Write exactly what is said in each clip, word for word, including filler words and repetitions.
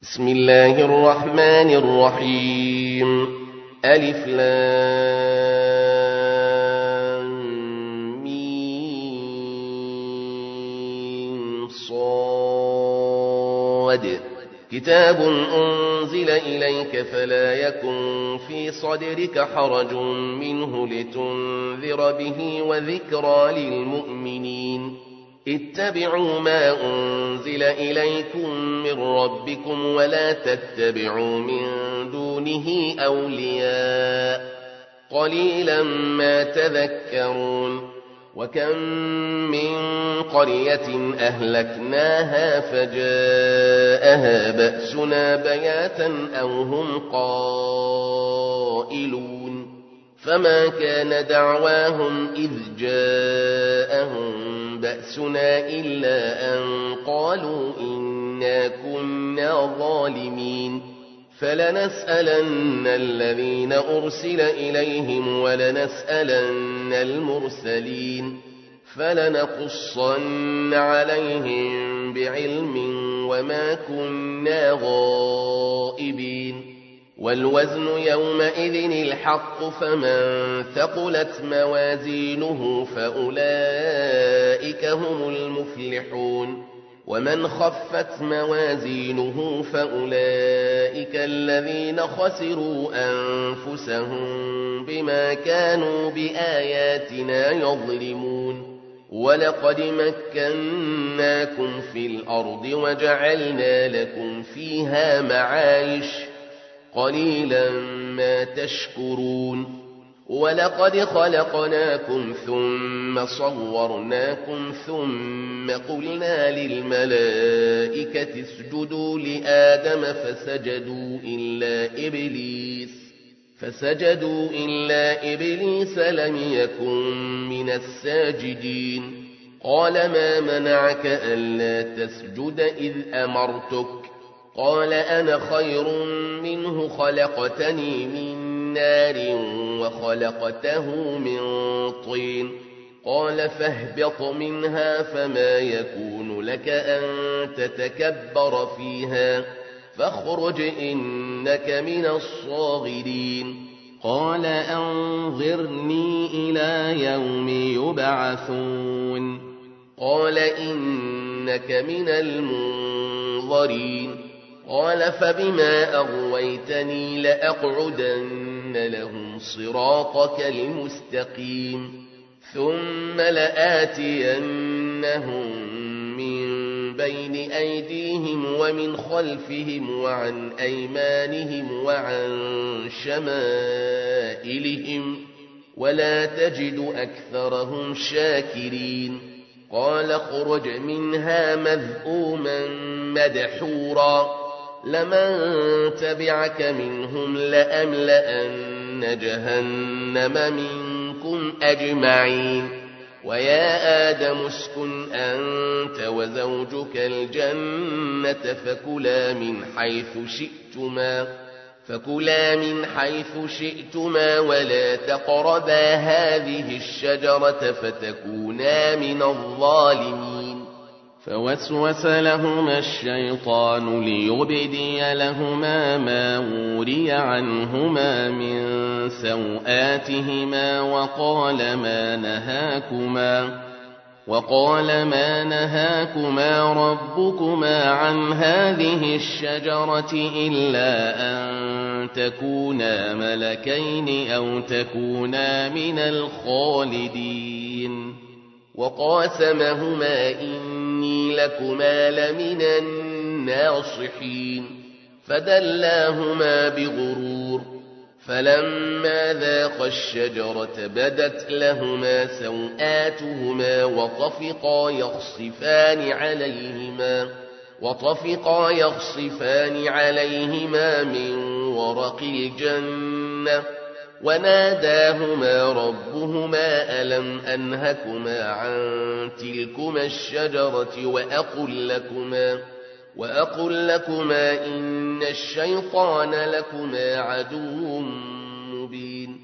بسم الله الرحمن الرحيم ألف لام ميم صاد كتاب أنزل إليك فلا يكن في صدرك حرج منه لتنذر به وذكرى للمؤمنين اتبعوا ما أنزل إليكم من ربكم ولا تتبعوا من دونه أولياء قليلا ما تذكرون وكم من قرية أهلكناها فجاءها بأسنا بياتا أو هم قائلون فما كان دعواهم إذ جاءهم بأسنا إلا أن قالوا إنا كنا ظالمين فلنسألن الذين أرسل إليهم ولنسألن المرسلين فلنقصن عليهم بعلم وما كنا غائبين والوزن يومئذ الحق فمن ثقلت موازينه فأولئك هم المفلحون ومن خفت موازينه فأولئك الذين خسروا أنفسهم بما كانوا بآياتنا يظلمون ولقد مكناكم في الأرض وجعلنا لكم فيها معايش قليلا ما تشكرون ولقد خلقناكم ثم صورناكم ثم قلنا للملائكة اسجدوا لآدم فسجدوا إلا إبليس فسجدوا إلا إبليس لم يكن من الساجدين قال ما منعك ألا تسجد إذ أمرتك قال أنا خير منه خلقتني من نار وخلقته من طين قال فاهبط منها فما يكون لك أن تتكبر فيها فاخرج إنك من الصاغرين قال أنظرني إلى يوم يبعثون قال إنك من المنظرين قال فبما أغويتني لأقعدن لهم صراطك المستقيم ثم لآتينهم من بين أيديهم ومن خلفهم وعن أيمانهم وعن شمائلهم ولا تجد أكثرهم شاكرين قال اخرج منها مذءوما مدحورا لمن تبعك منهم لأملأن جهنم منكم أجمعين ويا آدم اسكن أنت وزوجك الجنة فكلا من حيث شئتما فكلا من حيث شئتما ولا تقربا هذه الشجرة فتكونا من الظالمين فوسوس لهما الشيطان ليبدي لهما ما وري عنهما من سوآتهما وقال ما نهاكما وقال ما نهاكما ربكما عن هذه الشجرة إلا أن تكونا ملكين أو تكونا من الخالدين وقاسمهما إني لكما لمن الناصحين فدلاهما بغرور فلما ذاقا الشجرة بدت لهما سوآتهما وطفقا يخصفان عليهما وطفقا يخصفان عليهما من ورق الجنة وناداهما ربهما ألم أنهكما عن تلكما الشجرة وأقل لكما وأقل لكما إن الشيطان لكما عدو مبين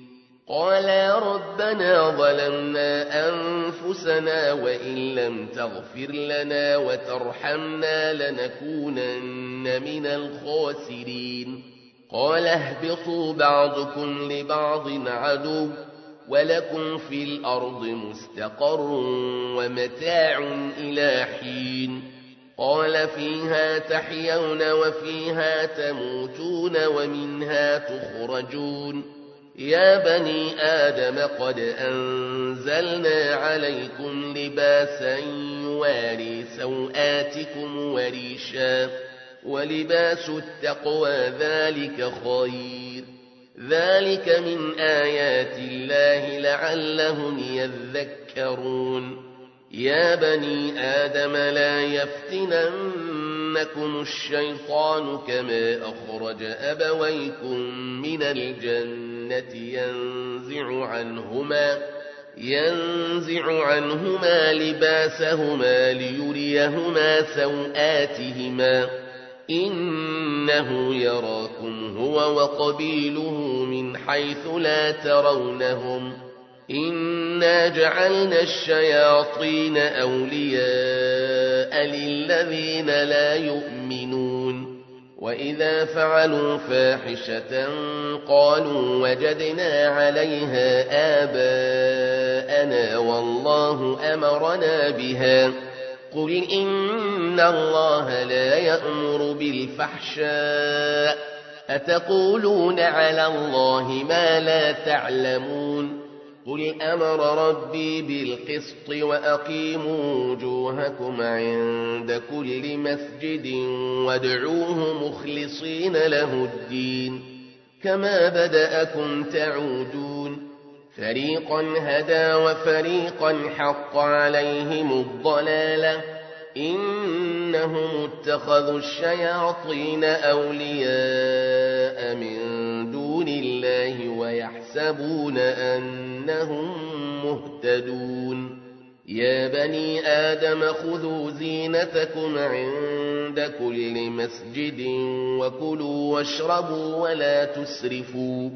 قالا ربنا ظلمنا أنفسنا وإن لم تغفر لنا وترحمنا لنكونن من الخاسرين قال اهبطوا بعضكم لبعض عدو ولكم في الأرض مستقر ومتاع إلى حين قال فيها تحيون وفيها تموتون ومنها تخرجون يا بني آدم قد أنزلنا عليكم لباسا يواري سوآتكم وريشا ولباس التقوى ذلك خير ذلك من آيات الله لعلهم يذكرون يا بني آدم لا يفتننكم الشيطان كما أخرج أبويكم من الجنة ينزع عنهما ينزع عنهما لباسهما ليريهما سوآتهما إنه يراكم هو وقبيله من حيث لا ترونهم إنا جعلنا الشياطين أولياء للذين لا يؤمنون وإذا فعلوا فاحشة قالوا وجدنا عليها آباءنا والله أمرنا بها قل إن الله لا يأمر بالفحشاء أتقولون على الله ما لا تعلمون قل أمر ربي بالقسط وأقيموا وجوهكم عند كل مسجد وادعوه مخلصين له الدين كما بدأكم تعودون فريقا هدى وفريقا حق عليهم الضلالة إنهم اتخذوا الشياطين أولياء من دون الله ويحسبون أنهم مهتدون يا بني آدم خذوا زينتكم عند كل مسجد وكلوا واشربوا ولا تسرفوا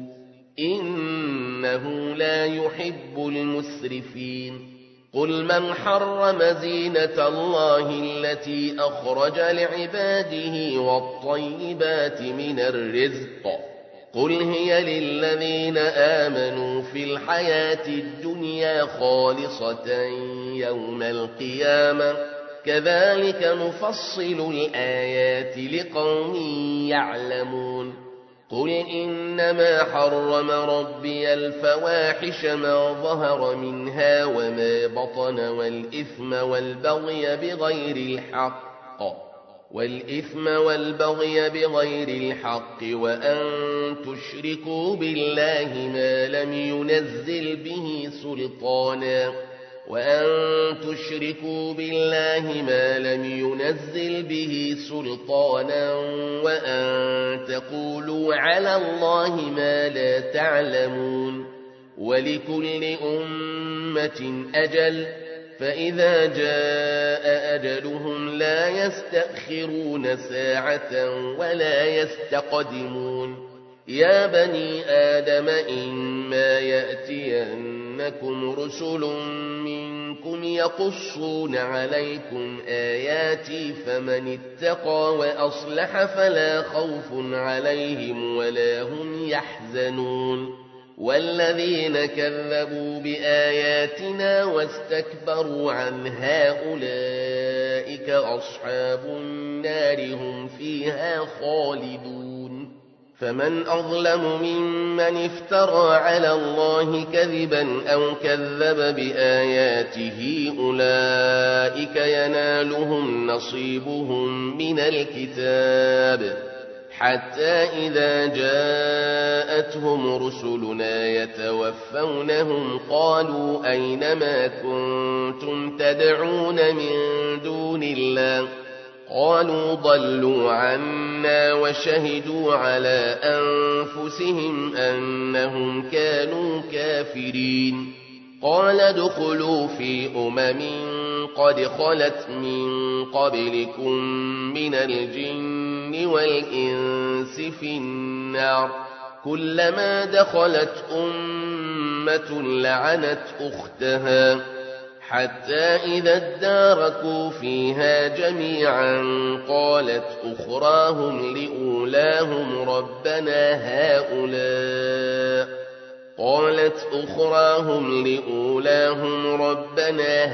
إنه لا يحب المسرفين قل من حرم زينة الله التي أخرج لعباده والطيبات من الرزق قل هي للذين آمنوا في الحياة الدنيا خالصة يوم القيامة كذلك نفصل الآيات لقوم يعلمون قل إنما حرم ربي الفواحش ما ظهر منها وما بطن والإثم والبغي بغير الحق والإثم والبغي بغير الحق وأن تشركوا بالله ما لم ينزل به سلطانا وأن تشركوا بالله ما لم ينزل به سلطانا وأن تقولوا على الله ما لا تعلمون ولكل أمة أجل فإذا جاء أجلهم لا يستأخرون ساعة ولا يستقدمون يا بني آدم إما يأتينكم رسل منكم يقصون عليكم آياتي فمن اتقى وأصلح فلا خوف عليهم ولا هم يحزنون والذين كذبوا بآياتنا واستكبروا عنها أولئك أصحاب النار هم فيها خالدون فمن أظلم ممن افترى على الله كذبا أو كذب بآياته أولئك ينالهم نصيبهم من الكتاب حتى إذا جاءتهم رسلنا يتوفونهم قالوا أين ما كنتم تدعون من دون الله قالوا ضلوا عنا وشهدوا على أنفسهم أنهم كانوا كافرين قال ادخلوا في أمم قد خلت من قبلكم من الجن والإنس في النار كلما دخلت أمة لعنت أختها حتى إذا اداركوا فيها جميعا قالت أخراهم لأولاهم ربنا هؤلاء قالت أخراهم لأولاهم ربنا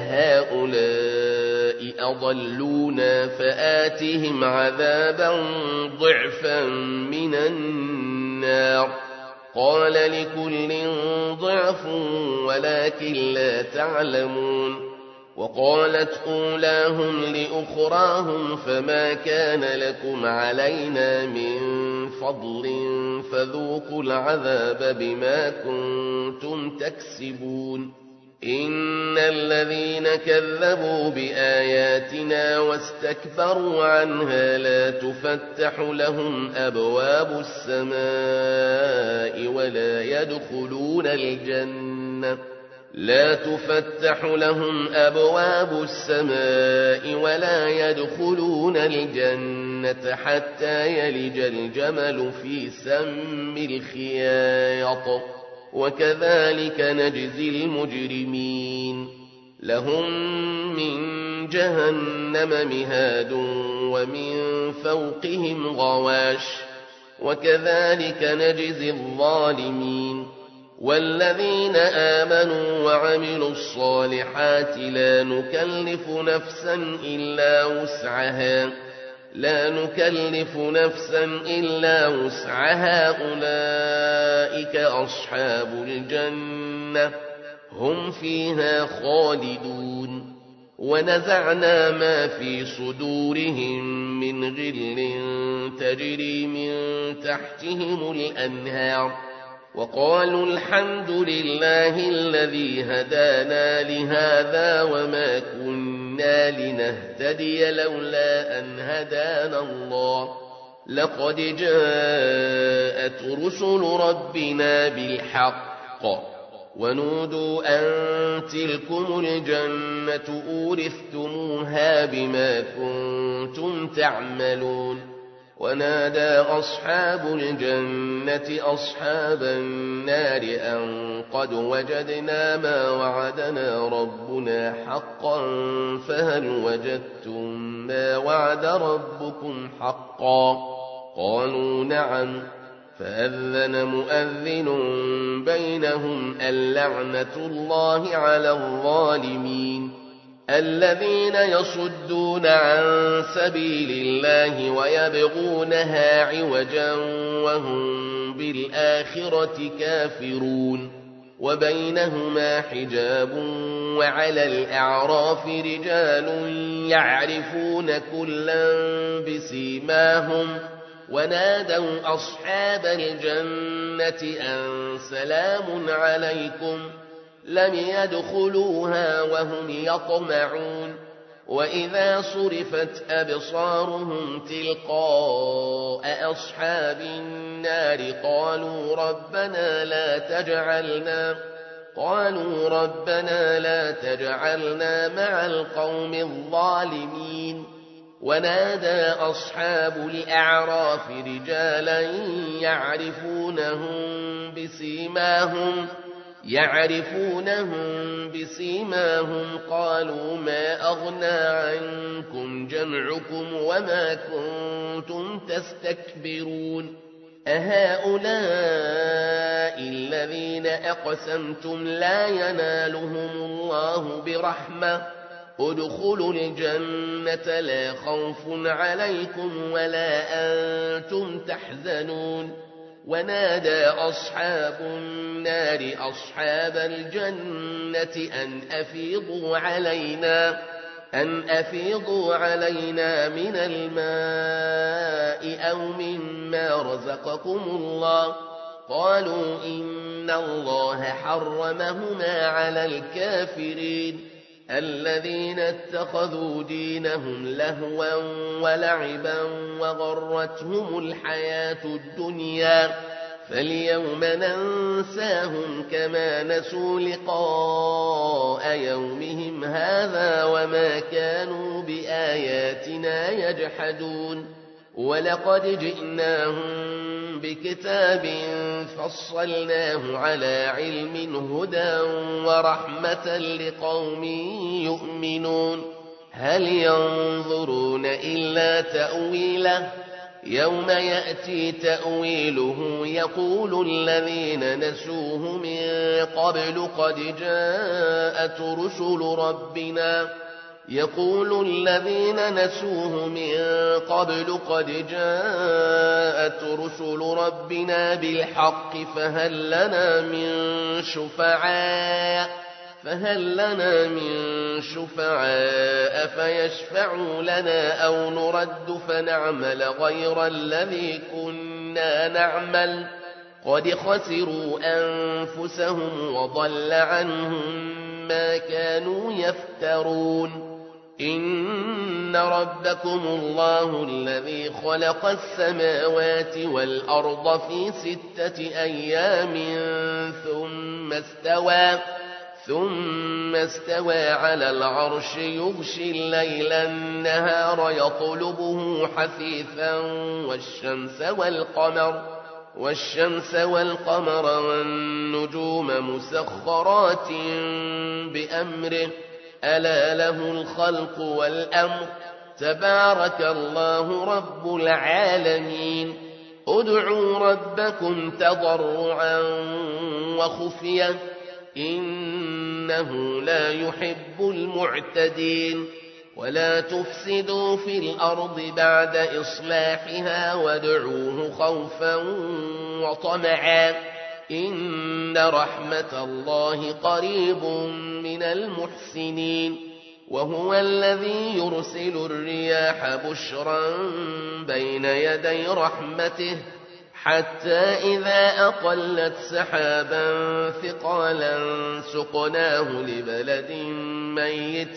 هؤلاء أضلونا فآتهم عذابا ضعفا من النار قال لكل ضعف ولكن لا تعلمون وقالت أولاهم لأخراهم فما كان لكم علينا من فضل فذوقوا العذاب بما كنتم تكسبون إن الذين كذبوا بآياتنا واستكبروا عنها لا تفتح لهم أبواب السماء ولا يدخلون الجنة لا تفتح لهم أبواب السماء ولا يدخلون الجنة حتى يلج الجمل في سم الخياط وكذلك نجزي المجرمين لهم من جهنم مهاد ومن فوقهم غواش وكذلك نجزي الظالمين والذين آمنوا وعملوا الصالحات لا نكلف نفسا إلا وسعها لا نكلف نفسا إلا وسعها أولئك أصحاب الجنة هم فيها خالدون ونزعنا ما في صدورهم من غل تجري من تحتهم الأنهار وقالوا الحمد لله الذي هدانا لهذا وما كنا لنهتدي لولا أن هدانا الله لقد جاءت رسل ربنا بالحق ونودوا أن تلكم الجنة أورثتموها بما كنتم تعملون ونادى أصحاب الجنة أصحاب النار أن قد وجدنا ما وعدنا ربنا حقا فهل وجدتم ما وعد ربكم حقا قالوا نعم فأذن مؤذن بينهم اللعنة الله على الظالمين الذين يصدون عن سبيل الله ويبغونها عوجا وهم بالآخرة كافرون وبينهما حجاب وعلى الأعراف رجال يعرفون كلا بسيماهم ونادوا أصحاب الجنة أن سلام عليكم لم يدخلوها وهم يطمعون وإذا صرفت أبصارهم تلقاء أصحاب النار قالوا ربنا لا تجعلنا قالوا ربنا لا تجعلنا مع القوم الظالمين ونادى أصحاب الأعراف رجالا يعرفونهم بسيماهم يعرفونهم بسيماهم قالوا ما أغنى عنكم جمعكم وما كنتم تستكبرون أهؤلاء الذين أقسمتم لا ينالهم الله برحمة ادخلوا الجنة لا خوف عليكم ولا أنتم تحزنون ونادى أصحاب النار أصحاب الجنة أن أفيضوا علينا أن أفيضوا علينا من الماء أو مما رزقكم الله قالوا إن الله حرمهما على الكافرين الذين اتخذوا دينهم لهوا ولعبا وغرتهم الحياة الدنيا فاليوم ننساهم كما نسوا لقاء يومهم هذا وما كانوا بآياتنا يجحدون ولقد جئناهم بكتاب فصلناه على علم هدى ورحمة لقوم يؤمنون هل ينظرون إلا تأويله يوم يأتي تأويله يقول الذين نسوه من قبل قد جاءت رسل ربنا يقول الذين نسوه من قبل قد جاءت رسل ربنا بالحق فهل لنا من شفعاء فهل لنا من شفعاء فيشفعوا لنا أو نرد فنعمل غير الذي كنا نعمل قد خسروا أنفسهم وضل عنهم ما كانوا يفترون إن ربكم الله الذي خلق السماوات والأرض في ستة أيام ثم استوى ثم استوى على العرش يغشي الليل النهار يطلبه حثيثا والشمس والقمر والشمس والقمر والنجوم مسخرات بأمره ألا له الخلق والأمر تبارك الله رب العالمين ادعوا ربكم تضرعا وخفية إنه لا يحب المعتدين ولا تفسدوا في الأرض بعد إصلاحها وادعوه خوفا وطمعا إن رحمة الله قريب من المحسنين وهو الذي يرسل الرياح بشرا بين يدي رحمته حتى إذا أقلت سحابا ثقالا سقناه لبلد ميت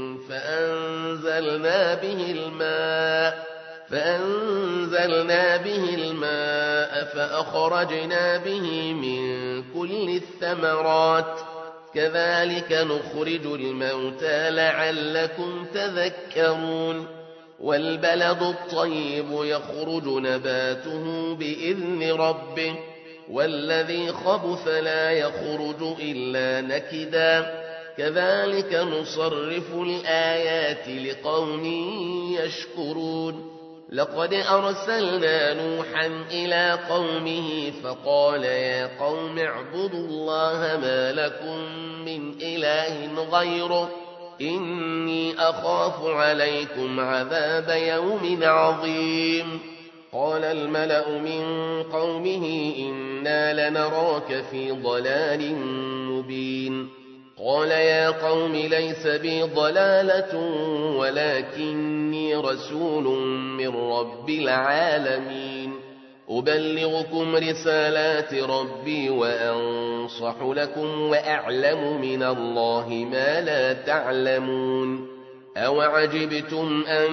فأنزلنا به الماء فأنزلنا به الماء فأخرجنا به من كل الثمرات كذلك نخرج الموتى لعلكم تذكرون والبلد الطيب يخرج نباته بإذن ربه والذي خبث لا يخرج إلا نكدا كذلك نصرف الآيات لقوم يشكرون لقد أرسلنا نوحا إلى قومه فقال يا قوم اعبدوا الله ما لكم من إله غيره إني أخاف عليكم عذاب يوم عظيم قال الملأ من قومه إنا لنراك في ضلال مبين قال يا قوم ليس بي ضلالة ولكني رسول من رب العالمين أبلغكم رسالات ربي وأنصح لكم وأعلم من الله ما لا تعلمون أوعجبتم أن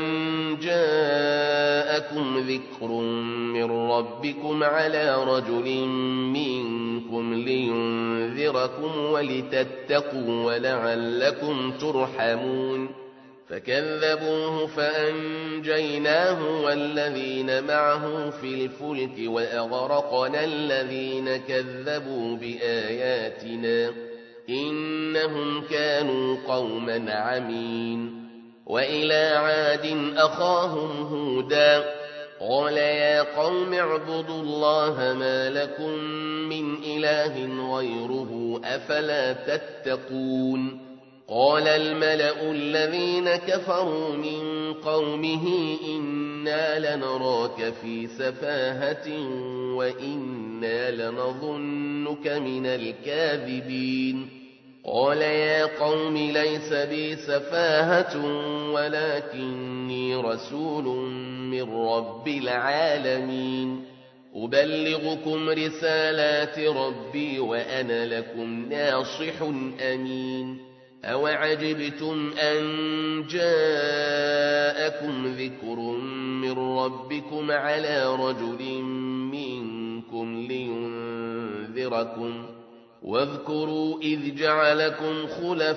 جاءكم ذكر من ربكم على رجل منكم لينذركم ولتتقوا ولعلكم ترحمون فكذبوه فأنجيناه والذين معه في الفلك وأغرقنا الذين كذبوا بآياتنا إنهم كانوا قوما عمين وإلى عاد أخاهم هودا قال يا قوم اعبدوا الله ما لكم من إله غيره أفلا تتقون قال الملأ الذين كفروا من قومه إنا لنراك في سفاهة وإنا لنظنك من الكاذبين قال يا قوم ليس بي سفاهة ولكني رسول من رب العالمين أبلغكم رسالات ربي وأنا لكم ناصح أمين أوعجبتم أن جاءكم ذكر من ربكم على رجل منكم لينذركم واذكروا إذ جعلكم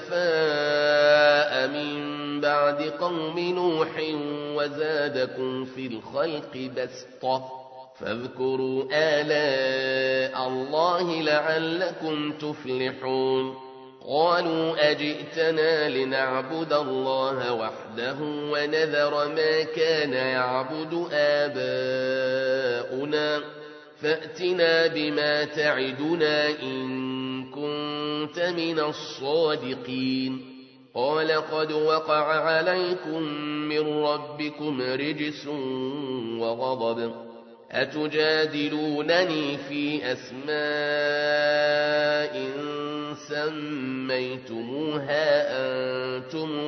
خلفاء من بعد قوم نوح وزادكم في الخلق بسطة فاذكروا آلاء الله لعلكم تفلحون قالوا أجئتنا لنعبد الله وحده ونذر ما كان يعبد آباؤنا فأتنا بما تعدنا إن كنت من الصادقين قال قد وقع عليكم من ربكم رجس وغضب أتجادلونني في أسماء سميتموها أنتم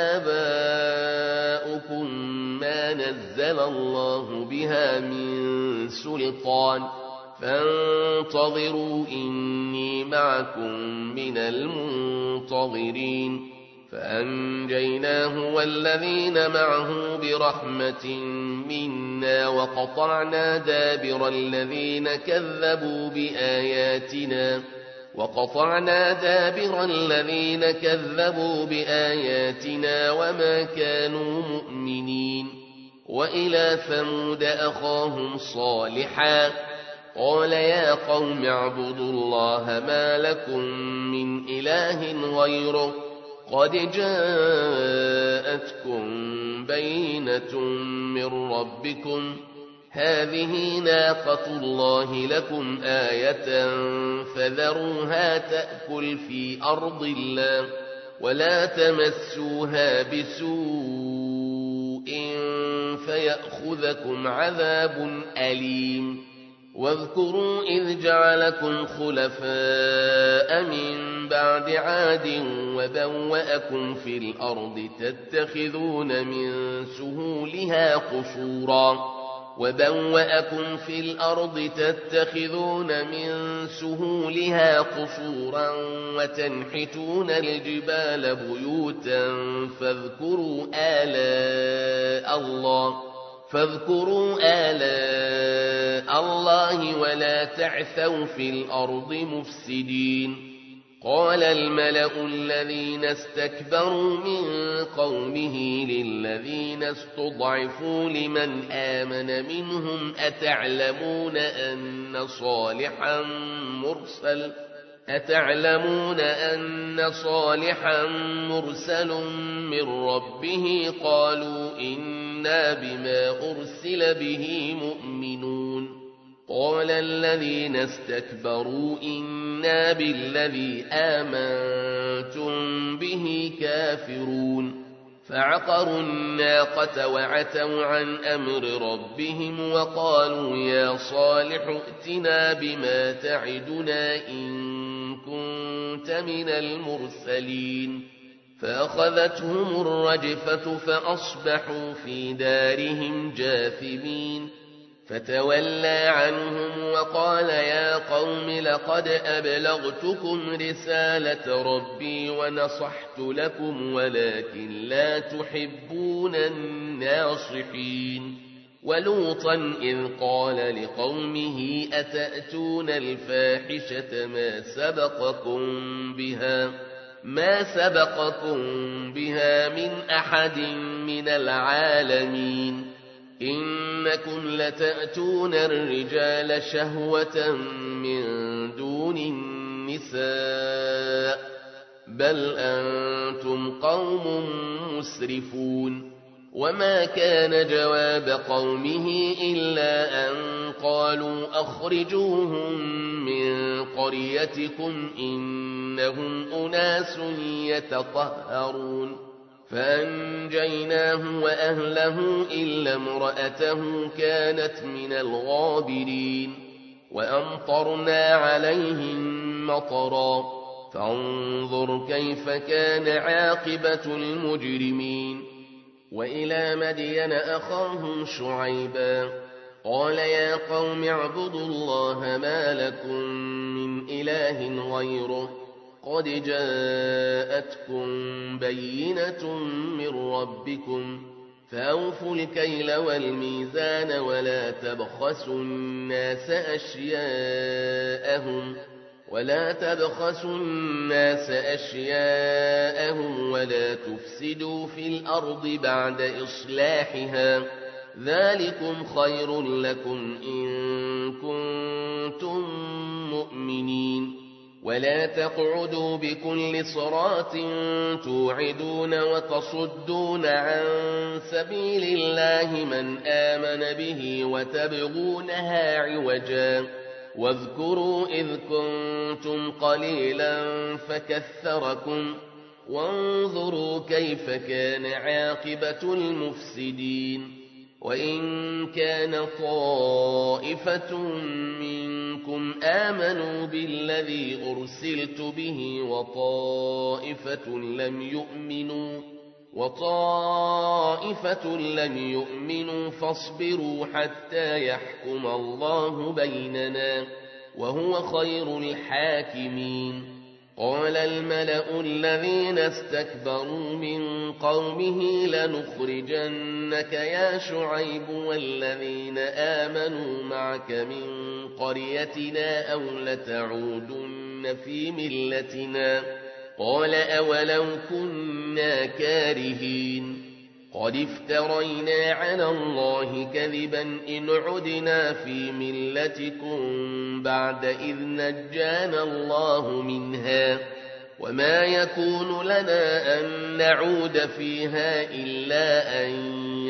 وآباؤكم ما نزل الله بها من سلطان فانتظروا إني معكم من المنتظرين فأنجيناه والذين معه برحمة منا وقطعنا دابر الذين كذبوا بآياتنا وقطعنا دابر الذين كذبوا بآياتنا وما كانوا مؤمنين وإلى ثمود أخاهم صالحا قال يا قوم اعبدوا الله ما لكم من إله غيره قد جاءتكم بينة من ربكم هذه ناقة الله لكم آية فذروها تأكل في أرض الله ولا تمسوها بسوء فيأخذكم عذاب أليم واذكروا إذ جعلكم خلفاء من بعد عاد وبوأكم في الأرض تتخذون من سهولها قصورا وبوأكم في الأرض تتخذون من سهولها قصورا وتنحتون الجبال بيوتا فاذكروا آلاء الله فاذكروا آلاء الله ولا تعثوا في الأرض مفسدين قال الملأ الذين استكبروا من قومه للذين استضعفوا لمن آمن منهم أتعلمون أن صالحا مرسل أتعلمون أن صالحا مرسل من ربه قالوا إنا بما أرسل به مؤمنون قال الذين استكبروا إنا بالذي آمنتم به كافرون فعقروا الناقة وعتوا عن أمر ربهم وقالوا يا صالح ائتنا بما تعدنا إن كنت من المرسلين فأخذتهم الرجفة فأصبحوا في دارهم جاثمين فتولى عنهم وقال يا قوم لقد أبلغتكم رسالة ربي ونصحت لكم ولكن لا تحبون الناصحين ولوطا إذ قال لقومه أتأتون الفاحشة ما سبقكم بها ما سبقكم بها من أحد من العالمين إنكم لتأتون الرجال شهوة من دون النساء بل أنتم قوم مسرفون وما كان جواب قومه إلا أن قالوا أخرجوهم من قريتكم إنهم أناس يتطهرون فأنجيناه وأهله إلا امرأته كانت من الغابرين وأمطرنا عليهم مطرا فانظر كيف كان عاقبة المجرمين وإلى مدين أخاهم شعيبا قال يا قوم اعبدوا الله ما لكم من إله غيره قد جاءتكم بينة من ربكم فأوفوا الكيل والميزان ولا تبخسوا الناس أشياءهم ولا تبخسوا الناس أشياءهم ولا تفسدوا في الأرض بعد إصلاحها ذلكم خير لكم إن كنتم مؤمنين. ولا تقعدوا بكل صراط توعدون وتصدون عن سبيل الله من آمن به وتبغونها عوجا واذكروا إذ كنتم قليلا فكثركم وانظروا كيف كان عاقبة المفسدين. وإن كان طائفة منكم آمنوا بالذي أرسلت به وطائفة لم يؤمنوا وطائفة لم يؤمنوا فاصبروا حتى يحكم الله بيننا وهو خير الحاكمين. قال الملأ الذين استكبروا من قومه لنخرجنك يا شعيب والذين آمنوا معك من قريتنا أو لتعودن في ملتنا. قال أولو كنا كارهين قد افترينا على الله كذبا إن عدنا في ملتكم بعد إذ نجانا الله منها وما يكون لنا أن نعود فيها إلا أن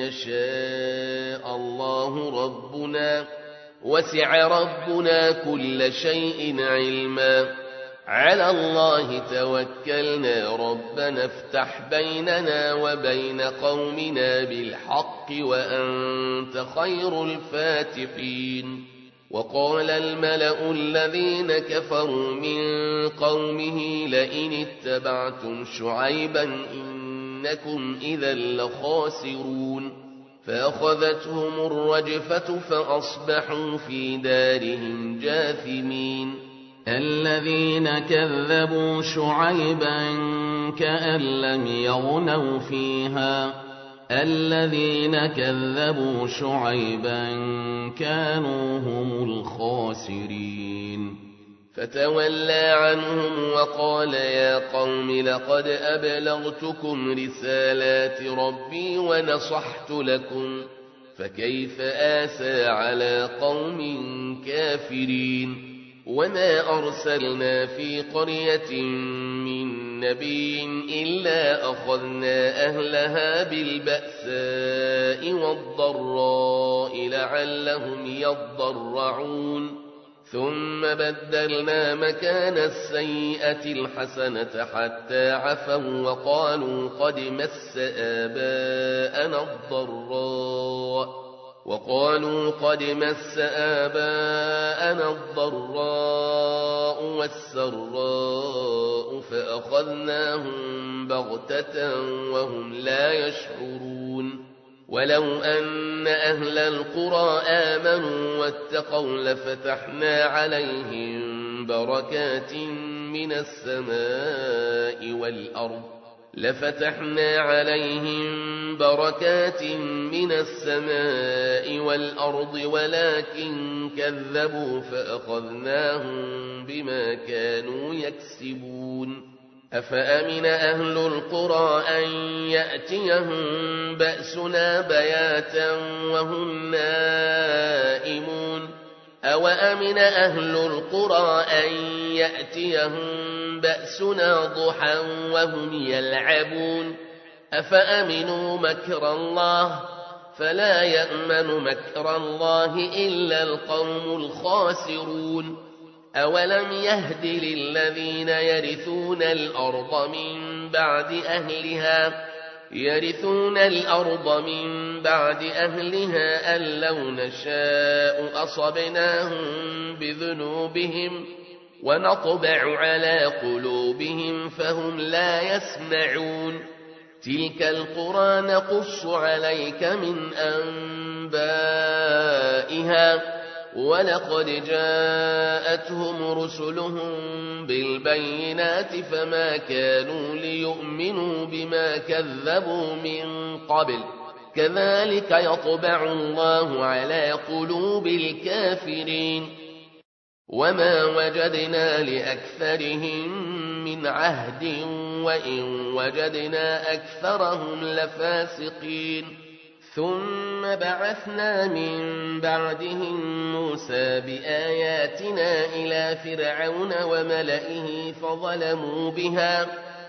يشاء الله ربنا وسع ربنا كل شيء علما. على الله توكلنا ربنا افتح بيننا وبين قومنا بالحق وأنت خير الفاتحين. وقال الملأ الذين كفروا من قومه لئن اتبعتم شعيبا إنكم إذا لخاسرون. فأخذتهم الرجفة فأصبحوا في دارهم جاثمين. الذين كذبوا شعيبا كأن لم يغنوا فيها الذين كذبوا شعيبا كانوا هم الخاسرين. فتولى عنهم وقال يا قوم لقد أبلغتكم رسالات ربي ونصحت لكم فكيف آسى على قوم كافرين. وما أرسلنا في قرية من نبي إلا أخذنا أهلها بالبأساء والضراء لعلهم يضرعون ثم بدلنا مكان السيئة الحسنة حتى عفوا وقالوا قد مس آباءنا الضراء وقالوا قد مس آباءنا الضراء والسراء فأخذناهم بغتة وهم لا يشعرون. ولو أن أهل القرى آمنوا واتقوا لفتحنا عليهم بركات من السماء والأرض لفتحنا عليهم بركات من السماء والأرض ولكن كذبوا فأخذناهم بما كانوا يكسبون. أفأمن أهل القرى أن يأتيهم بأسنا بياتا وهم نائمون أوأمن أهل القرى أن يأتيهم بأسنا ضحى وهم يلعبون أفأمنوا مكر الله فلا يأمن مكر الله إلا القوم الخاسرون. أولم يهد للذين يرثون الأرض من بعد أهلها يرثون الأرض من بعد أهلها أن لو نشاء أصبناهم بذنوبهم ونطبع على قلوبهم فهم لا يسمعون. تلك القرى نقص عليك من أنبائها ولقد جاءتهم رسلهم بالبينات فما كانوا ليؤمنوا بما كذبوا من قبل كذلك يطبع الله على قلوب الكافرين. وما وجدنا لأكثرهم من عهد وإن وجدنا أكثرهم لفاسقين. ثم بعثنا من بعدهم موسى بآياتنا إلى فرعون وملئه فظلموا بها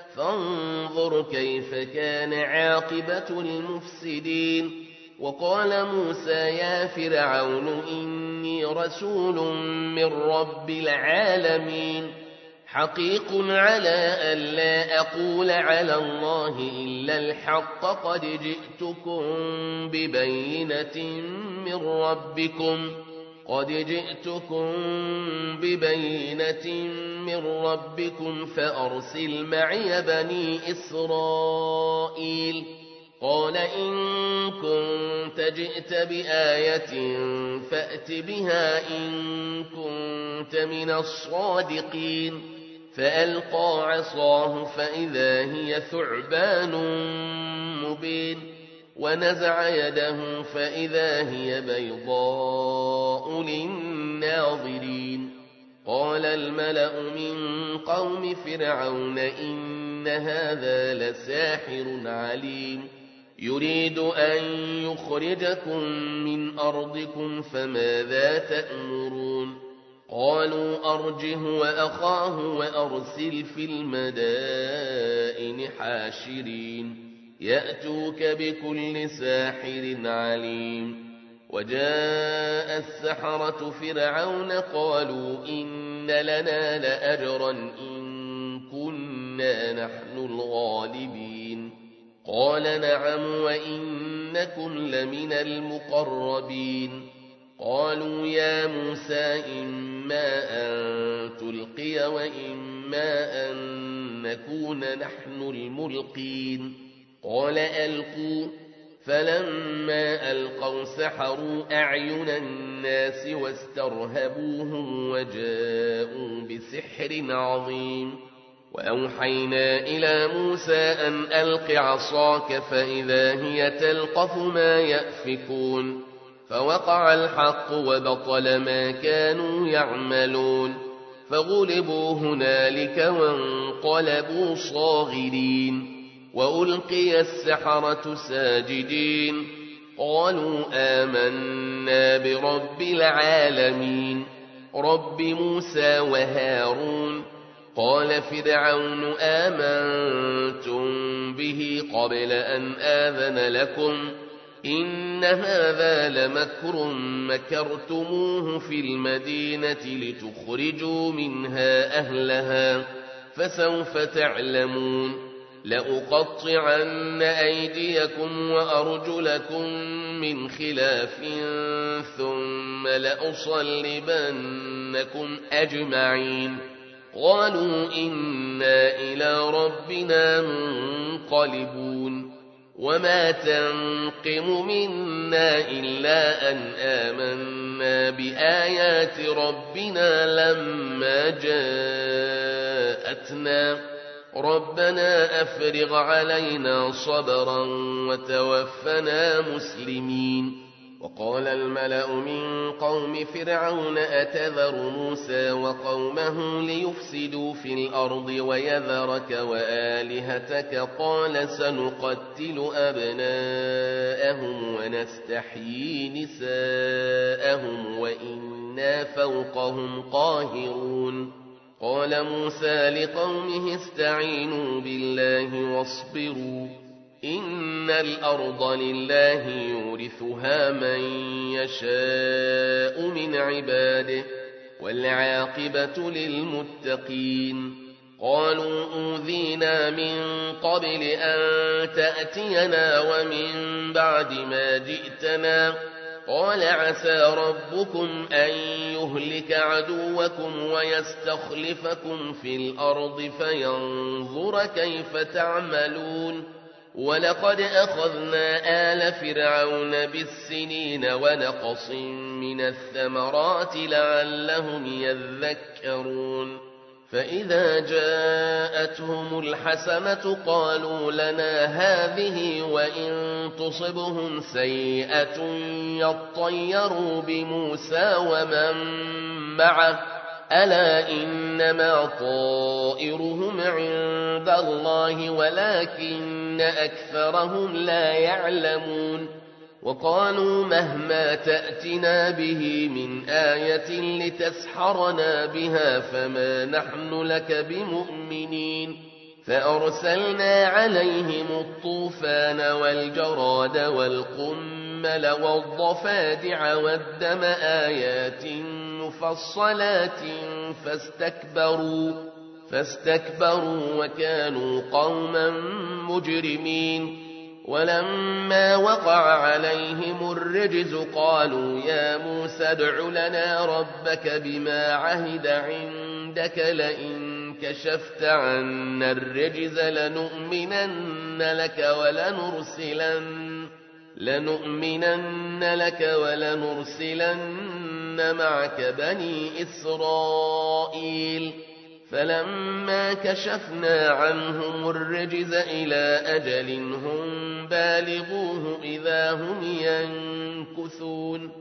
فانظر كيف كان عاقبة المفسدين. وقال موسى يا فرعون إني رسول من رب العالمين حقيق على أن لا أقول على الله إلا الحق قد جئتكم ببينة من ربكم قد جئتكم ببينة من ربكم فأرسل معي بني إسرائيل. قال إن كنت جئت بآية فأت بها إن كنت من الصادقين. فألقى عصاه فإذا هي ثعبان مبين ونزع يده فإذا هي بيضاء للناظرين. قال الملأ من قوم فرعون إن هذا لساحر عليم يريد أن يخرجكم من أرضكم فماذا تأمرون. قالوا أرجه وأخاه وأرسل في المدائن حاشرين يأتوك بكل ساحر عليم. وجاء السحرة فرعون قالوا إن لنا لأجرا إن كنا نحن الغالبين. قال نعم وإنكم لمن المقربين. قالوا يا موسى إما أن تلقي وإما أن نكون نحن الملقين. قال ألقوا. فلما ألقوا سحروا أعين الناس واسترهبوهم وجاءوا بسحر عظيم. وأوحينا إلى موسى أن ألق عصاك فإذا هي تلقف ما يأفكون. فوقع الحق وبطل ما كانوا يعملون فغلبوا هنالك وانقلبوا صاغرين. وألقي السحرة ساجدين قالوا آمنا برب العالمين رب موسى وهارون. قال فرعون آمنتم به قبل أن آذن لكم إن هذا لمكر مكرتموه في المدينة لتخرجوا منها أهلها فسوف تعلمون. لأقطعن أيديكم وأرجلكم من خلاف ثم لأصلبنكم أجمعين. قالوا إنا إلى ربنا منقلبون. وما تنقم منا إلا أن آمنا بآيات ربنا لما جاءتنا ربنا أفرغ علينا صبرا وتوفنا مسلمين. وقال الملأ من قوم فرعون أتذر موسى وقومه ليفسدوا في الأرض ويذرك وآلهتك قال سنقتل أبناءهم ونستحيي نساءهم وإنا فوقهم قاهرون. قال موسى لقومه استعينوا بالله واصبروا إن الأرض لله يورثها من يشاء من عباده والعاقبة للمتقين. قالوا أوذينا من قبل أن تأتينا ومن بعد ما جئتنا. قال عسى ربكم أن يهلك عدوكم ويستخلفكم في الأرض فينظر كيف تعملون. ولقد أخذنا آل فرعون بالسنين ونقص من الثمرات لعلهم يذكرون. فإذا جاءتهم الحسنة قالوا لنا هذه وإن تصبهم سيئة يطيروا بموسى ومن معه ألا إنما طائرهم عند الله ولكن أكثرهم لا يعلمون. وقالوا مهما تأتنا به من آية لتسحرنا بها فما نحن لك بمؤمنين فأرسلنا عليهم الطوفان والجراد والقمل والضفادع والدم آيات مفصلات فاستكبروا فاستكبروا وكانوا قوما مجرمين ولما وقع عليهم الرجز قالوا يا موسى ادع لنا ربك بما عهد عندك لئن كشفت عنا الرجز لنؤمنن لك ولنرسلن لنؤمنن لك ولنرسلن معك بني إسرائيل فلما كشفنا عنهم الرجز إلى أجل هم بالغوه إذا هم ينكثون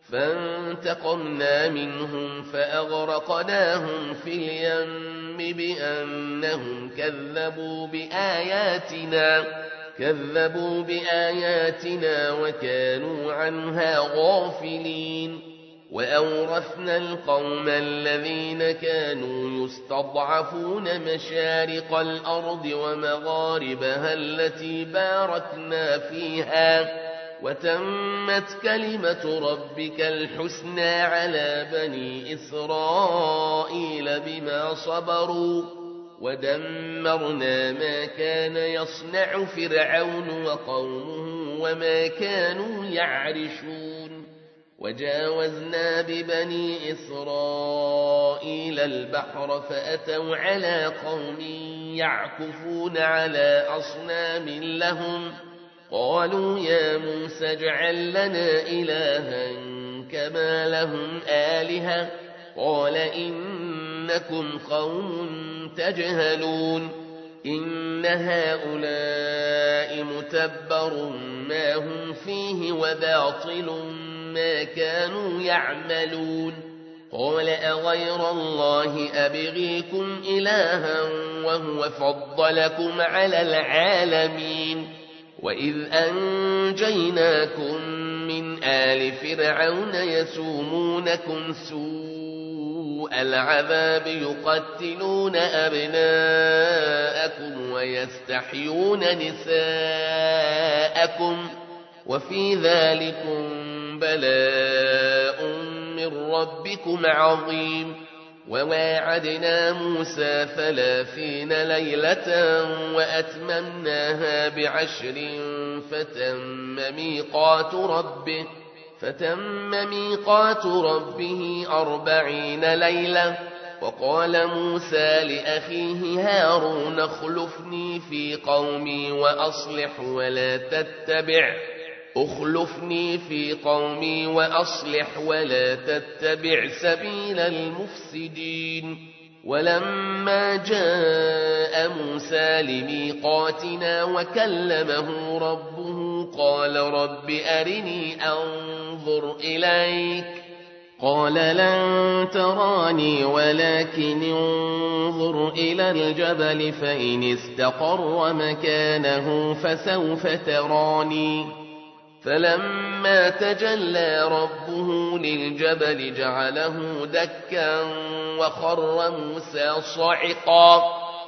فانتقمنا منهم فأغرقناهم في اليم بأنهم كذبوا بآياتنا كذبوا بآياتنا وكانوا عنها غافلين وأورثنا القوم الذين كانوا يستضعفون مشارق الأرض ومغاربها التي باركنا فيها وتمت كلمة ربك الحسنى على بني إسرائيل بما صبروا ودمرنا ما كان يصنع فرعون وقومه وما كانوا يعرشون وجاوزنا ببني إسرائيل البحر فأتوا على قوم يعكفون على أصنام لهم قالوا يا موسى اجعل لنا إلها كما لهم آلهة قال إنكم قوم تجهلون إن هؤلاء متبر ما هم فيه وباطل ما كانوا يعملون قال أغير الله أبغيكم إلها وهو فضلكم على العالمين وإذ أنجيناكم من آل فرعون يسومونكم سوء العذاب يقتلون أبناءكم ويستحيون نساءكم وفي ذلكم بلاء من ربكم عظيم وواعدنا موسى ثلاثين ليلة وأتممناها بعشر فتم ميقات ربه فتم ميقات ربه أربعين ليلة وقال موسى لأخيه هارون اخلفني في قومي وأصلح ولا تتبع أخلفني في قومي وأصلح ولا تتبع سبيل المفسدين ولما جاء موسى لميقاتنا وكلمه ربه قال رب أرني أنظر إليك قال لن تراني ولكن انظر إلى الجبل فإن استقر مكانه فسوف تراني فلما تجلى ربه للجبل جعله دكا وخر موسى صعقا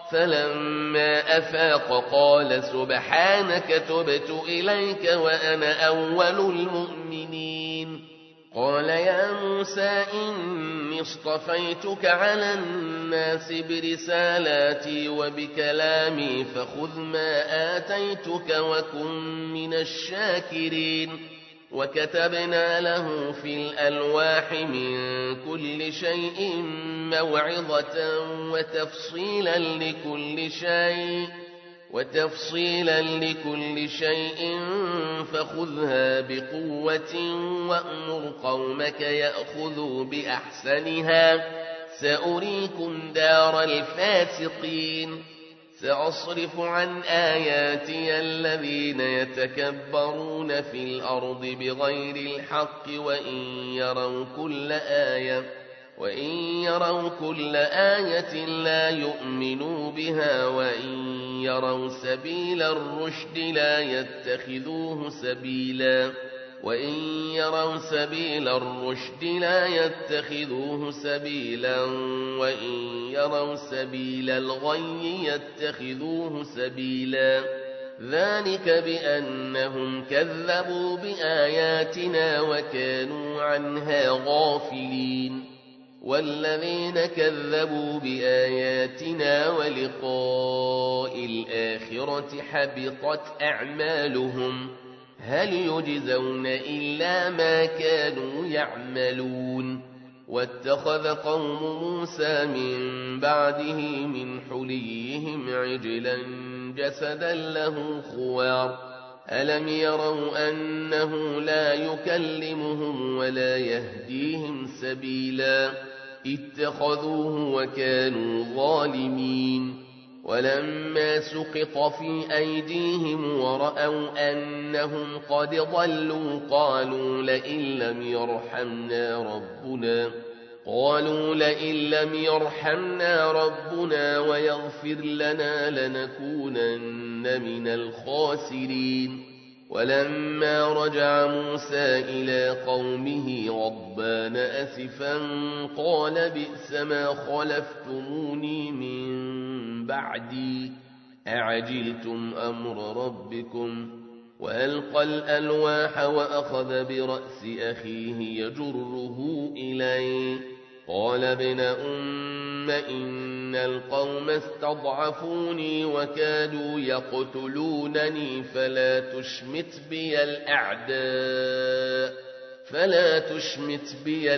فلما أفاق قال سبحانك تبت إليك وأنا أول المؤمنين قال يا موسى إني اصطفيتك على الناس برسالاتي وبكلامي فخذ ما آتيتك وكن من الشاكرين وكتبنا له في الألواح من كل شيء موعظة وتفصيلا لكل شيء وتفصيلا لكل شيء فخذها بقوة وأمر قومك يأخذوا بأحسنها سأريكم دار الفاسقين سأصرف عن آياتي الذين يتكبرون في الأرض بغير الحق وإن يروا كل آية وإن يروا كل آية لا يؤمنوا بها وإن يروا سبيل الرشد لا يتخذوه سبيلا وإن يروا سبيل الرشد لا يتخذوه سبيلا وإن يروا سبيل الغي يتخذوه سبيلا ذلك بأنهم كذبوا بآياتنا وكانوا عنها غافلين والذين كذبوا بآياتنا ولقاء الآخرة حبطت أعمالهم هل يجزون إلا ما كانوا يعملون واتخذ قوم موسى من بعده من حليهم عجلا جسدا له خوار ألم يروا أنه لا يكلمهم ولا يهديهم سبيلا اتخذوه وكانوا ظالمين ولما سقط في أيديهم ورأوا أنهم قد ضلوا قالوا لئن لم يرحمنا ربنا قالوا لئن لم يرحمنا ربنا ويغفر لنا لنكونن من الخاسرين ولما رجع موسى إلى قومه غضبان أسفا قال بئس ما خلفتموني من بعدي أعجلتم أمر ربكم وألقى الألواح وأخذ برأس أخيه يجره إليه قال ابن أم إن القوم استضعفوني وكادوا يقتلونني فلا تشمت بي الأعداء فلا تشمت بي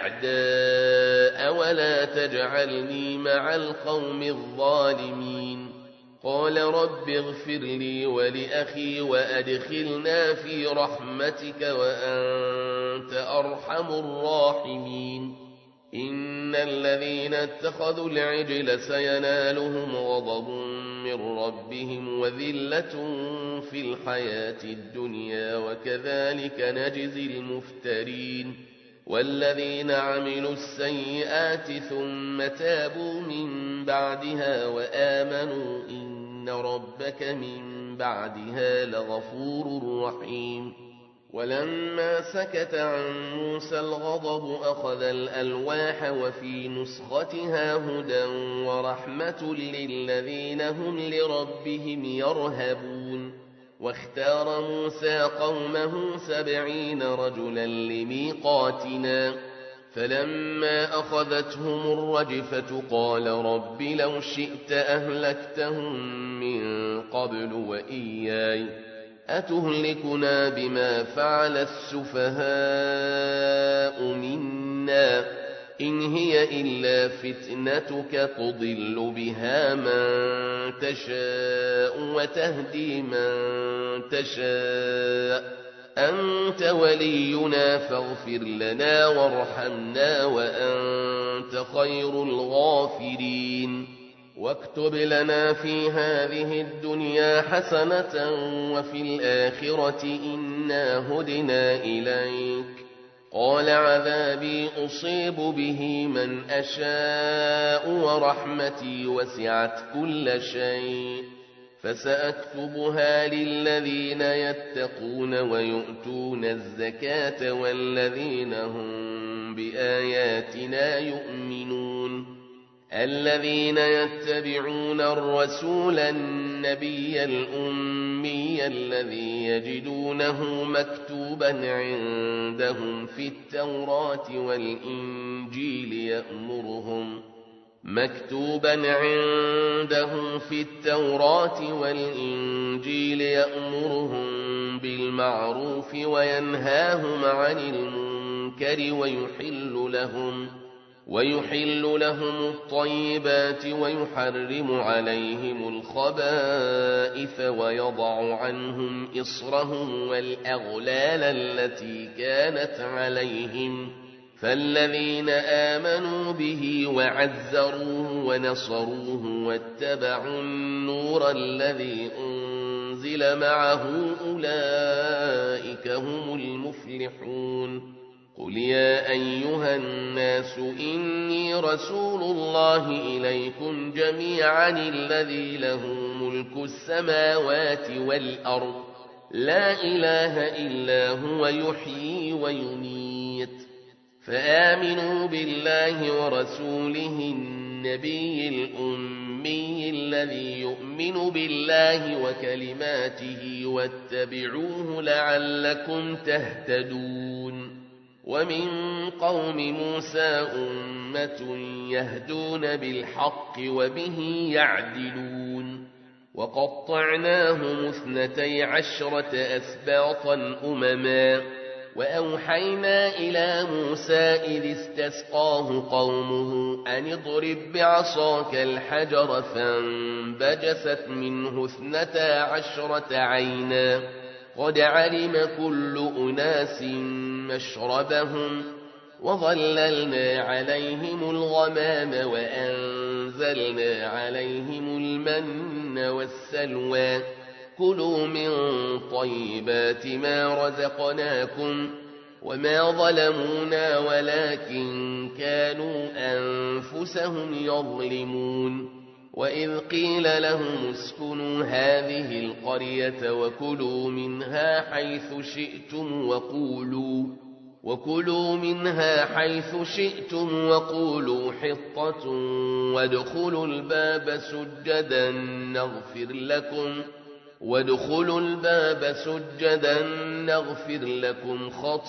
الأعداء ولا تجعلني مع القوم الظالمين قال رب اغفر لي ولأخي وأدخلنا في رحمتك وأنت أرحم الراحمين إن الذين اتخذوا العجل سينالهم غضب من ربهم وذلة في الحياة الدنيا وكذلك نجزي المفترين والذين عملوا السيئات ثم تابوا من بعدها وآمنوا إن ربك من بعدها لغفور رحيم ولما سكت عن موسى الغضب أخذ الألواح وفي نسختها هدى ورحمة للذين هم لربهم يرهبون واختار موسى قومه سبعين رجلا لميقاتنا فلما أخذتهم الرجفة قال رب لو شئت أهلكتهم من قبل وإياي أتهلكنا بما فعل السفهاء منا إن هي إلا فتنتك تضل بها من تشاء وتهدي من تشاء أنت ولينا فاغفر لنا وارحمنا وأنت خير الغافرين واكتب لنا في هذه الدنيا حسنة وفي الآخرة إنا هدنا إليك قال عذابي أصيب به من أشاء ورحمتي وسعت كل شيء فسأكتبها للذين يتقون ويؤتون الزكاة والذين هم بآياتنا يؤمنون الذين يتبعون الرسول النبي الأمي الذي يجدونه مكتوبا عندهم في التوراة والإنجيل يأمرهم مكتوبا عندهم في التوراة والإنجيل يأمرهم بالمعروف وينهاهم عن المنكر ويحل لهم ويحل لهم الطيبات ويحرم عليهم الخبائث ويضع عنهم إصرهم والأغلال التي كانت عليهم فالذين آمنوا به وعزروه ونصروه واتبعوا النور الذي أنزل معه أولئك هم المفلحون قل يا أيها الناس إني رسول الله إليكم جميعا الذي له ملك السماوات والأرض لا إله إلا هو يحيي ويميت فآمنوا بالله ورسوله النبي الأمي الذي يؤمن بالله وكلماته واتبعوه لعلكم تهتدون ومن قوم موسى أمة يهدون بالحق وبه يعدلون وقطعناهم اثنتي عشرة أسباطا أمما وأوحينا إلى موسى إذ استسقاه قومه أن اضرب بعصاك الحجر فانبجست منه اثنتا عشرة عينا قد علم كل أناس مشربهم وظللنا عليهم الغمام وأنزلنا عليهم المن والسلوى كلوا من طيبات ما رزقناكم وما ظلمونا ولكن كانوا أنفسهم يظلمون وإذ قيل لهم اسكنوا هذه القرية وكلوا منها حيث شئتم وقولوا وكلوا منها حيث شئتم وقولوا حطة وادخلوا الباب سجدا نغفر لكم وادخلوا الباب سجدا نغفر لكم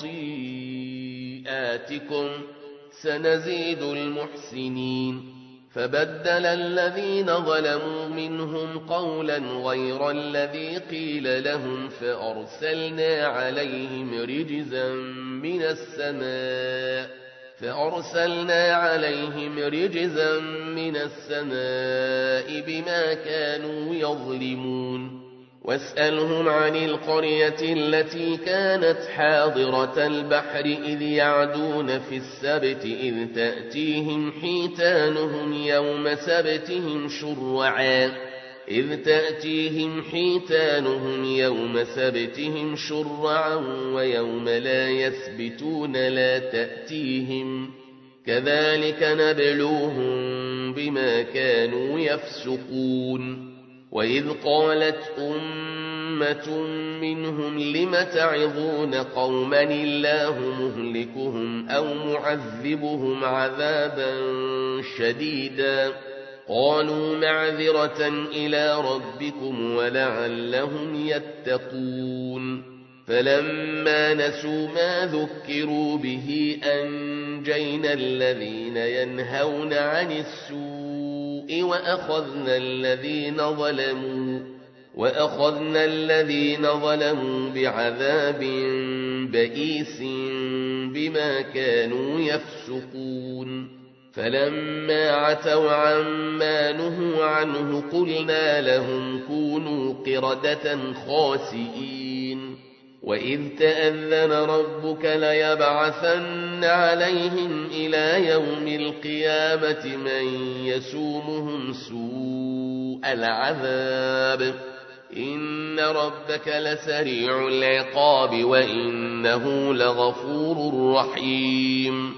خطيئاتكم سنزيد المحسنين فبدل الذين ظلموا منهم قولا غير الذي قيل لهم فأرسلنا عليهم رجزا من السماء فأرسلنا عليهم رجزا من السماء بما كانوا يظلمون واسألهم عن القرية التي كانت حاضرة البحر إذ يعدون في السبت إذ تأتيهم حيتانهم يوم سبتهم شرعا إذ تأتيهم حيتانهم يوم سبتهم شرعا ويوم لا يسبتون لا تأتيهم كذلك نبلوهم بما كانوا يفسقون وإذ قالت أمة منهم لم تعظون قوما الله مهلكهم أو معذبهم عذابا شديدا قالوا معذرة إلى ربكم ولعلهم يتقون فلما نسوا ما ذكروا به أنجينا الذين ينهون عن السوء وأخذنا الذين ظلموا وأخذنا الذين ظلموا بعذاب بئيس بما كانوا يفسقون فلما عتوا عما نهوا عنه قلنا لهم كونوا قردة خاسئين وإذ تأذن ربك ليبعثن عليهم إلى يوم القيامة من يسومهم سوء العذاب إن ربك لسريع العقاب وإنه لغفور رحيم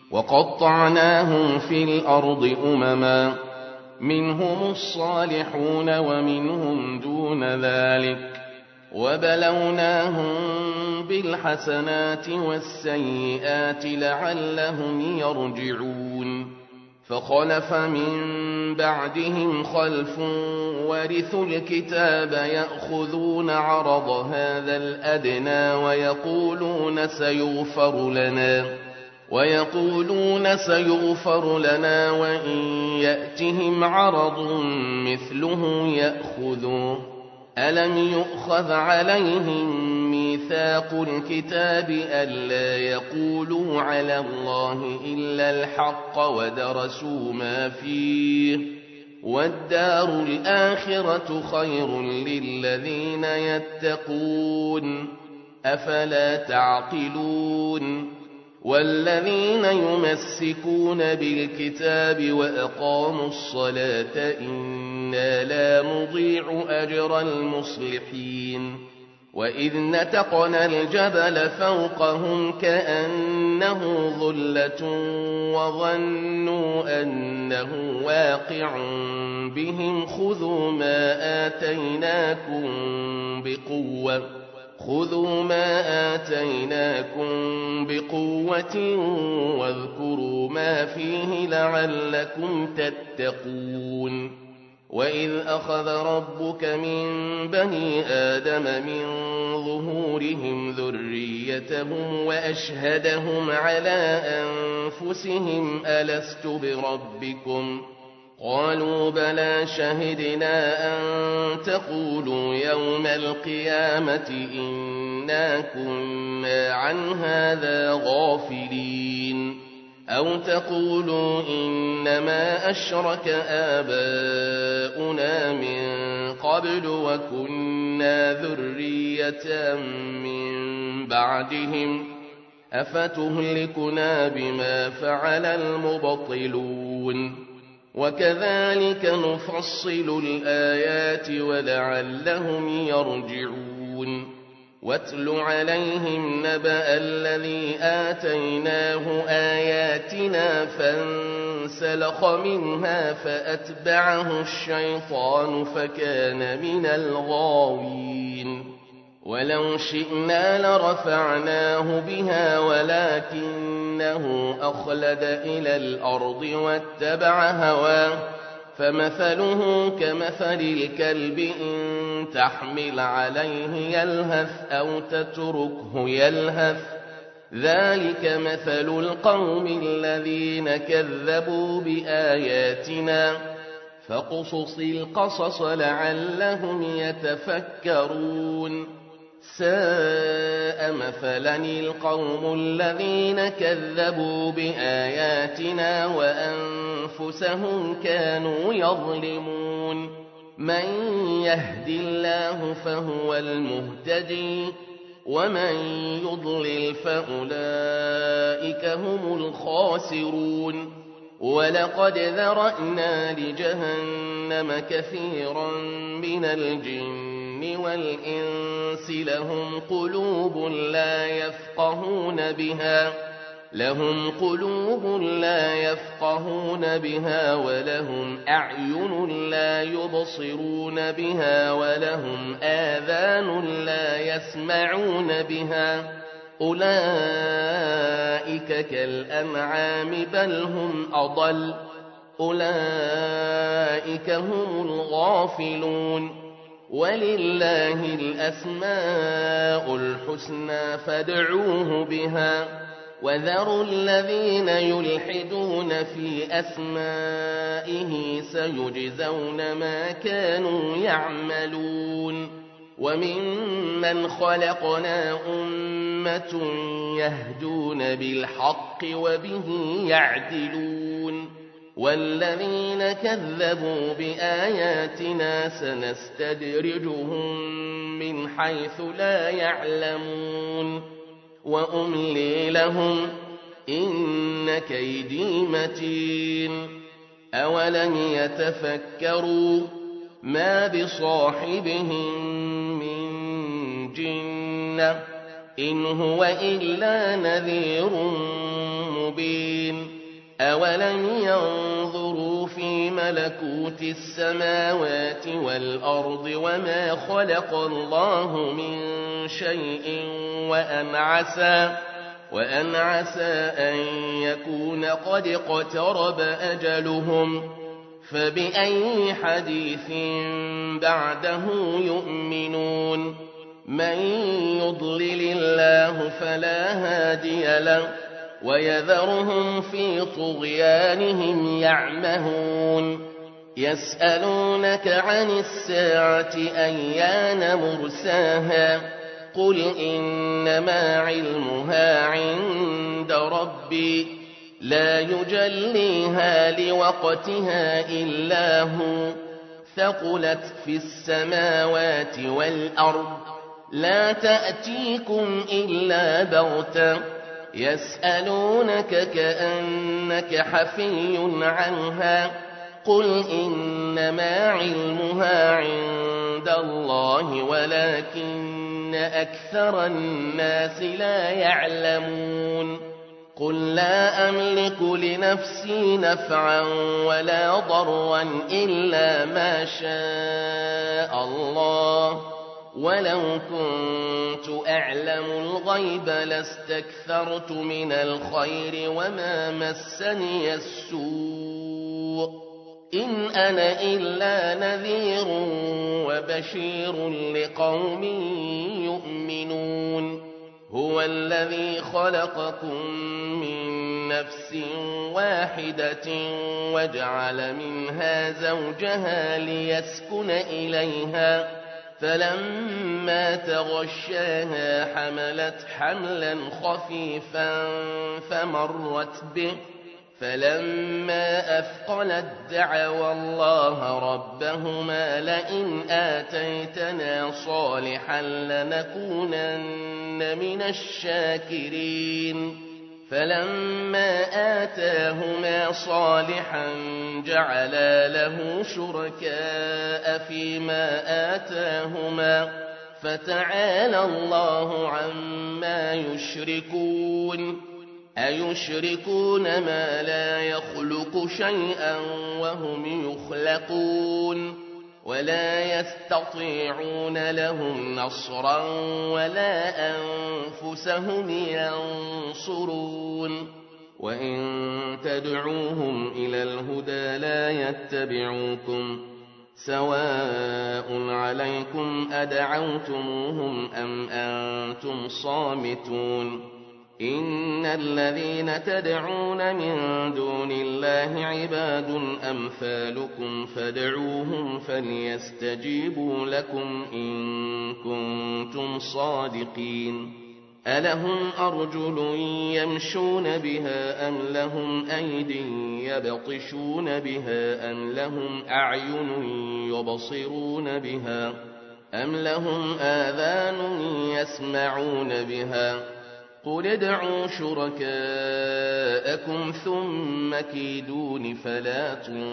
وقطعناهم في الأرض أمما منهم الصالحون ومنهم دون ذلك وبلوناهم بالحسنات والسيئات لعلهم يرجعون فخلف من بعدهم خلف ورثوا الكتاب يأخذون عرض هذا الأدنى ويقولون سيغفر لنا ويقولون سيغفر لنا وإن يأتهم عرض مثله يأخذوه ألم يؤخذ عليهم ميثاق الكتاب ألا يقولوا على الله إلا الحق ودرسوا ما فيه والدار الآخرة خير للذين يتقون أفلا تعقلون والذين يمسكون بالكتاب وأقاموا الصلاة إنا لا نضيع أجر المصلحين وإذ نتقنا الجبل فوقهم كأنه ظلة وظنوا أنه واقع بهم خذوا ما آتيناكم بقوة خذوا ما آتيناكم بقوة واذكروا ما فيه لعلكم تتقون وإذ أخذ ربك من بني آدم من ظهورهم ذريتهم وأشهدهم على أنفسهم ألست بربكم قالوا بلى شهدنا أن تقولوا يوم القيامة إنا كنا عن هذا غافلين أو تقولوا إنما أشرك آباؤنا من قبل وكنا ذرية من بعدهم أفتهلكنا بما فعل المبطلون وكذلك نفصل الآيات ولعلهم يرجعون واتل عليهم نبأ الذي آتيناه آياتنا فانسلخ منها فأتبعه الشيطان فكان من الغاوين ولو شئنا لرفعناه بها ولكنه أخلد إلى الأرض واتبع هواه فمثله كمثل الكلب إن تحمل عليه يلهث أو تتركه يلهث ذلك مثل القوم الذين كذبوا بآياتنا فاقصص القصص لعلهم يتفكرون ساء مثلا القوم الذين كذبوا بآياتنا وأنفسهم كانوا يظلمون من يهد الله فهو المهتدي ومن يضلل فأولئك هم الخاسرون ولقد ذرأنا لجهنم كثيرا من الجن والإنس لهم قلوب لا يفقهون بها لهم قلوب لا يفقهون بها ولهم أعين لا يبصرون بها ولهم آذان لا يسمعون بها أولئك كالأنعام بل هم أضل أولئك هم الغافلون ولله الأسماء الحسنى فادعوه بها وذروا الذين يلحدون في أسمائه سيجزون ما كانوا يعملون وممن خلقنا أمة يهدون بالحق وبه يعدلون والذين كذبوا بآياتنا سنستدرجهم من حيث لا يعلمون وأملي لهم إن كيدي متين أولم يتفكروا ما بصاحبهم من جنة إن هو إلا نذير مبين أولم ينظروا في ملكوت السماوات والأرض وما خلق الله من شيء وأن عسى وأن عسى أن يكون قد اقترب أجلهم فبأي حديث بعده يؤمنون من يضلل الله فلا هادي له ويذرهم في طغيانهم يعمهون يسألونك عن الساعة أيان مرساها قل إنما علمها عند ربي لا يجليها لوقتها إلا هو ثقلت في السماوات والأرض لا تأتيكم إلا بغتة يسألونك كأنك حفي عنها قل إنما علمها عند الله ولكن أكثر الناس لا يعلمون قل لا أملك لنفسي نفعا ولا ضرا إلا ما شاء الله ولو كنت أعلم الغيب لاستكثرت من الخير وما مسني السوء إن أنا إلا نذير وبشير لقوم يؤمنون هو الذي خلقكم من نفس واحدة وجعل منها زوجها ليسكن إليها فلما تغشاها حملت حملا خفيفا فمرت به فلما أثقلت دعوا الله ربهما لئن آتيتنا صالحا لنكونن من الشاكرين فلما آتاهما صالحا جعلا له شركاء فيما آتاهما فتعالى الله عما يشركون أيشركون ما لا يخلق شيئا وهم يخلقون ولا يستطيعون لهم نصرا ولا أنفسهم ينصرون وإن تدعوهم إلى الهدى لا يتبعوكم سواء عليكم أدعوتموهم أم أنتم صامتون إن الذين تدعون من دون الله عباد أمثالكم فادعوهم فليستجيبوا لكم إن كنتم صادقين ألهم أرجل يمشون بها أم لهم أيد يبطشون بها أم لهم أعين يبصرون بها أم لهم آذان يسمعون بها قل ادعوا شركاءكم ثم كيدون فلا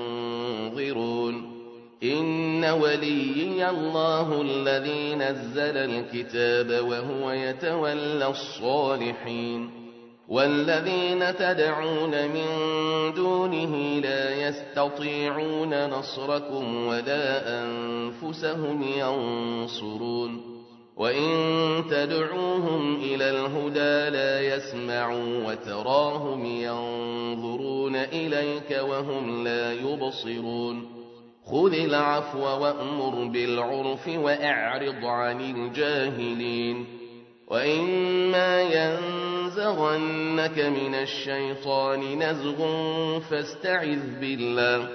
تنظرون إن وليي الله الذي نزل الكتاب وهو يتولى الصالحين والذين تدعون من دونه لا يستطيعون نصركم ولا أنفسهم ينصرون وإن تدعوهم إلى الهدى لا يسمعوا وتراهم ينظرون إليك وهم لا يبصرون خذ العفو وأمر بالعرف وأعرض عن الجاهلين وإما ينزغنك من الشيطان نزغ فاستعذ بالله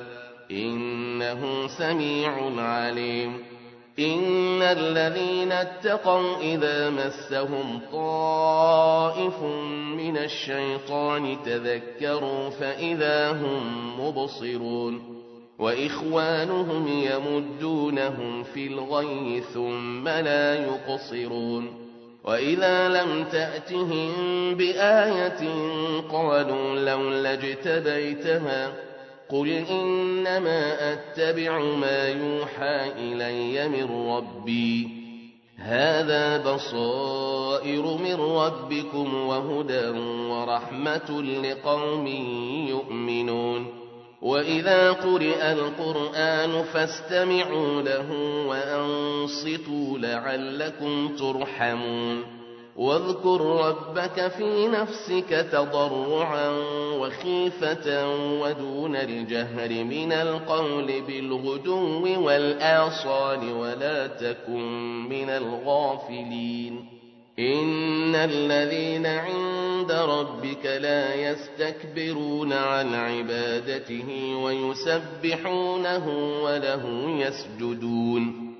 إنه سميع عليم إن الذين اتقوا إذا مسهم طائف من الشيطان تذكروا فإذا هم مبصرون وإخوانهم يمدونهم في الغي ثم لا يقصرون وإذا لم تأتهم بآية قالوا لولا اجتبيتها قل إنما أتبع ما يوحى إلي من ربي هذا بصائر من ربكم وهدى ورحمة لقوم يؤمنون وإذا قرئ القرآن فاستمعوا له وأنصتوا لعلكم ترحمون واذكر ربك في نفسك تضرعا وخيفة ودون الجهر من القول بالغدو والآصال ولا تكن من الغافلين إن الذين عند ربك لا يستكبرون عن عبادته ويسبحونه وله يسجدون